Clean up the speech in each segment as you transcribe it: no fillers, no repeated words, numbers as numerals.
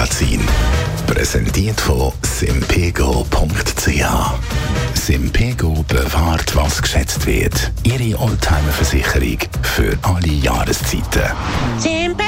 Automagazin. Präsentiert von simpego.ch. Simpego bewahrt, was geschätzt wird. Ihre Oldtimer-Versicherung für alle Jahreszeiten. Simpego!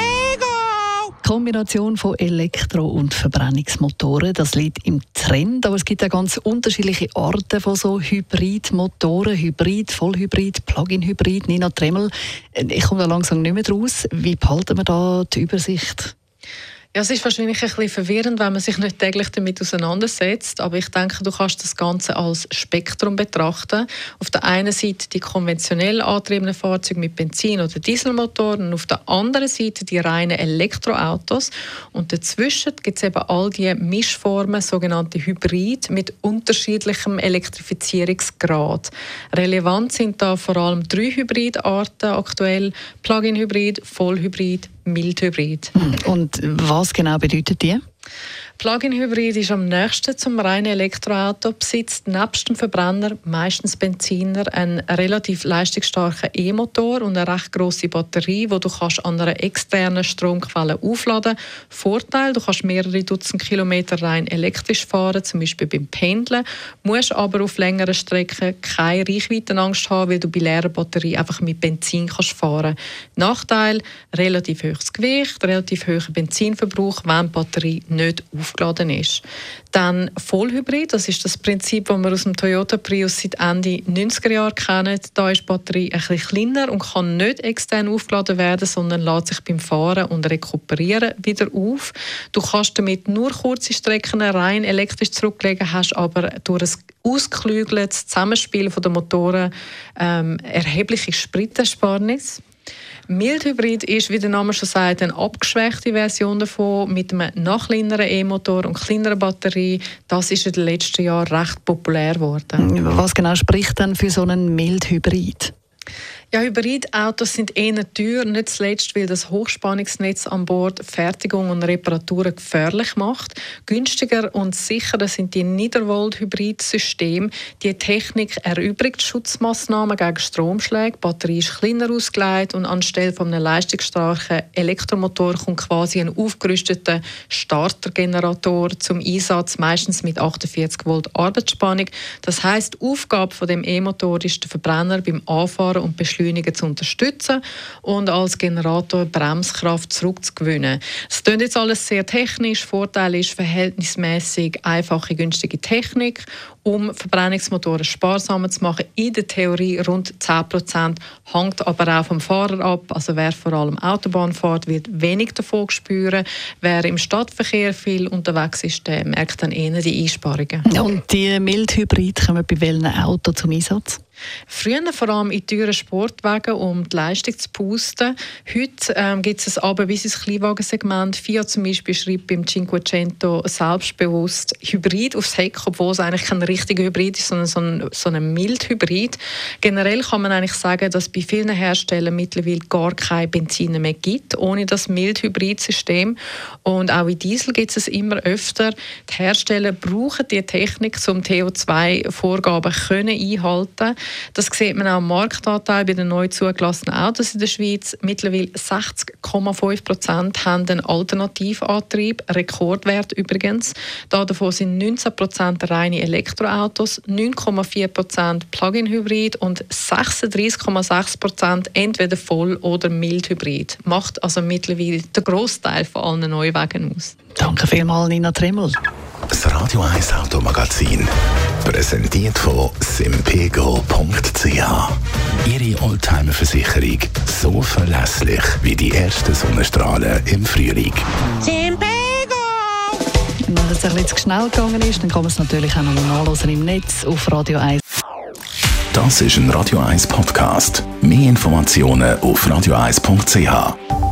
Kombination von Elektro- und Verbrennungsmotoren, das liegt im Trend, aber es gibt auch ganz unterschiedliche Arten von so Hybridmotoren, Hybrid, Vollhybrid, Plug-in-Hybrid. Nina Tremmel, ich komme da langsam nicht mehr draus. Wie behalten wir da die Übersicht? Ja, es ist wahrscheinlich ein bisschen verwirrend, wenn man sich nicht täglich damit auseinandersetzt. Aber ich denke, du kannst das Ganze als Spektrum betrachten. Auf der einen Seite die konventionell angetriebenen Fahrzeuge mit Benzin- oder Dieselmotoren und auf der anderen Seite die reinen Elektroautos. Und dazwischen gibt es eben all die Mischformen, sogenannte Hybrid, mit unterschiedlichem Elektrifizierungsgrad. Relevant sind da vor allem 3 Hybridarten aktuell: Plug-in-Hybrid, Vollhybrid, Mildhybrid. Und was genau bedeutet die? Plug-in-Hybrid ist am nächsten zum reinen Elektroauto, besitzt nebst dem Verbrenner, meistens Benziner, einen relativ leistungsstarken E-Motor und eine recht grosse Batterie, die du kannst an einer externen Stromquelle aufladen kannst. Vorteil: du kannst mehrere Dutzend Kilometer rein elektrisch fahren, zum Beispiel beim Pendeln, musst aber auf längeren Strecken keine Reichweitenangst haben, weil du bei leerer Batterie einfach mit Benzin kannst fahren. Nachteil: relativ hohes Gewicht, relativ hoher Benzinverbrauch, wenn die Batterie nicht aufgeladen ist. Dann Vollhybrid, das ist das Prinzip, das wir aus dem Toyota Prius seit Ende 90er Jahre kennen. Da ist die Batterie ein bisschen kleiner und kann nicht extern aufgeladen werden, sondern lässt sich beim Fahren und Rekuperieren wieder auf. Du kannst damit nur kurze Strecken rein elektrisch zurücklegen, hast aber durch ein ausgeklügeltes Zusammenspiel der Motoren erhebliche Spritersparnis. Mildhybrid ist, wie der Name schon sagt, eine abgeschwächte Version davon mit einem noch kleineren E-Motor und kleinerer Batterie. Das ist in den letzten Jahren recht populär geworden. Was genau spricht denn für so einen Mildhybrid? Ja, Hybridautos sind eher teuer, nicht zuletzt, weil das Hochspannungsnetz an Bord Fertigung und Reparaturen gefährlich macht. Günstiger und sicherer sind die Niedervolt-Hybrid-Systeme. Die Technik erübrigt Schutzmaßnahmen gegen Stromschläge, die Batterie ist kleiner ausgelegt und anstelle von einem leistungsstarken Elektromotor kommt quasi ein aufgerüsteter Startergenerator zum Einsatz, meistens mit 48 Volt Arbeitsspannung. Das heisst, die Aufgabe von dem E-Motor ist, den Verbrenner beim Anfahren und Beschleunigen zu unterstützen und als Generator Bremskraft zurückzugewinnen. Es klingt jetzt alles sehr technisch. Vorteil ist verhältnismäßig einfache, günstige Technik, um Verbrennungsmotoren sparsamer zu machen. In der Theorie rund 10%, hängt aber auch vom Fahrer ab. Also wer vor allem Autobahn fährt, wird wenig davon spüren. Wer im Stadtverkehr viel unterwegs ist, der merkt dann eher die Einsparungen. Und die Mildhybrid kommen bei welchen Autos zum Einsatz? Früher vor allem in teuren Sportwagen, um die Leistung zu boosten. Heute gibt es ein aber bis ins Kleinwagensegment. Fiat zum Beispiel schreibt beim Cinquecento selbstbewusst Hybrid aufs Heck, obwohl es eigentlich kein richtiger Hybrid ist, sondern so ein Mildhybrid. Generell kann man eigentlich sagen, dass es bei vielen Herstellern mittlerweile gar keine Benziner mehr gibt, ohne das Mildhybrid-System. Und auch in Diesel gibt es immer öfter. Die Hersteller brauchen die Technik, um CO2-Vorgaben einhalten. Das sieht man auch am Marktanteil bei den neu zugelassenen Autos in der Schweiz. Mittlerweile 60,5% haben einen Alternativantrieb, Rekordwert übrigens. Davon sind 19% reine Elektroautos, 9,4% Plug-in-Hybrid und 36,6% entweder Voll- oder Mildhybrid. Macht also mittlerweile den Grossteil von allen Neuwagen aus. Danke vielmals, Nina Tremmel. Das Radio 1 Automagazin. Präsentiert von simpego.ch. Ihre Oldtimer-Versicherung so verlässlich wie die ersten Sonnenstrahlen im Frühling. Simpego! Wenn es ein bisschen zu schnell gegangen ist, dann kann man es natürlich auch noch nachhören im Netz auf Radio 1. Das ist ein Radio 1 Podcast. Mehr Informationen auf radio1.ch.